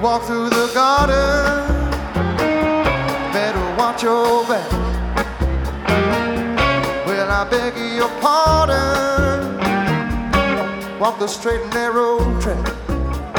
walk through the garden, better watch your back. Well, I beg your pardon, walk the straight and narrow track.